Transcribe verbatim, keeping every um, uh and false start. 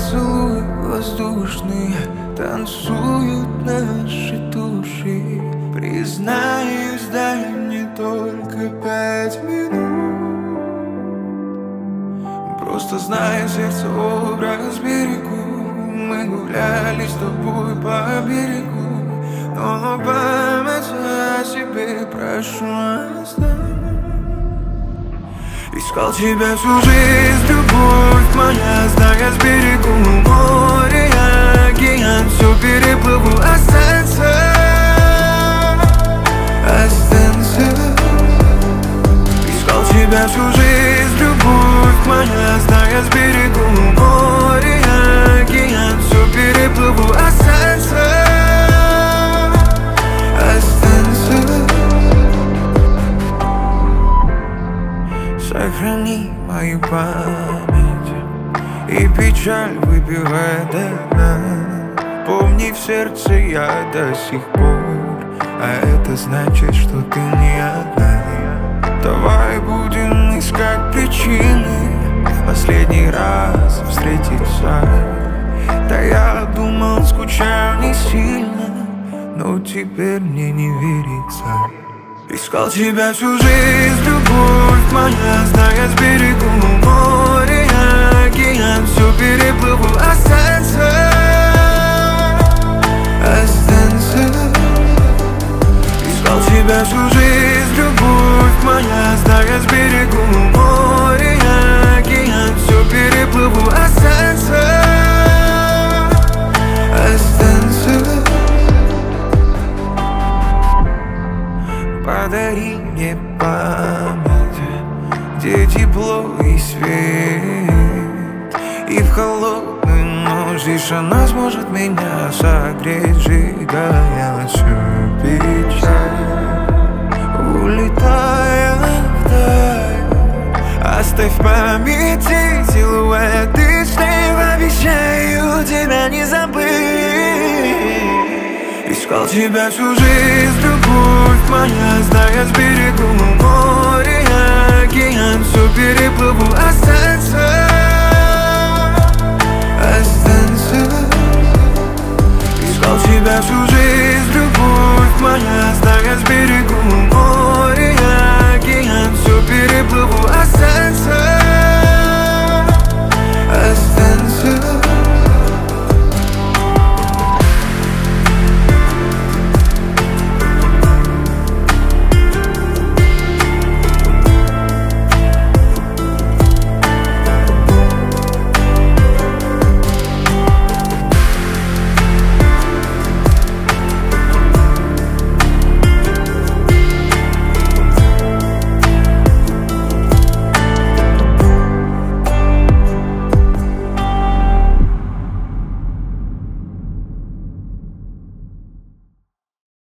поцелуй воздушный танцуют наши души. Признаюсь, дай мне только пять минут. Просто знаю, сердце образ берегу. Мы гуляли с тобой по берегу, но память о себе прошу оставь. Искал тебя всю жизнь, любовь моя, зная с берегу море, океан, все переплыву, останься, останься. Искал тебя всю жизнь, любовь моя, зная с берегу море, океан, все переплыву, останься, останься. Сохрани мою память и печаль выпивай до дна. Помни, в сердце я до сих пор, а это значит, что ты не одна. Давай будем искать причины последний раз встретиться. Да я думал, скучаю не сильно, но теперь мне не верится. Искал тебя всю жизнь, любовь моя, зная с берегу море, океан, все переплыву, останься, останься. Искал тебя всю жизнь, любовь моя, зная с берегу море, океан, все переплыву, останься, останься. Подари мне память, где тепло и свет, и в холодную ночь тишина сможет меня согреть, сжигая всю печаль. Улетая вдаль, оставь в памяти силуэты снег, обещаю тебя не забыть. Искал тебя всю жизнь, любовь моя, зная с берегу море, океан, все переплыву, останься, останься. Искал тебя всю жизнь.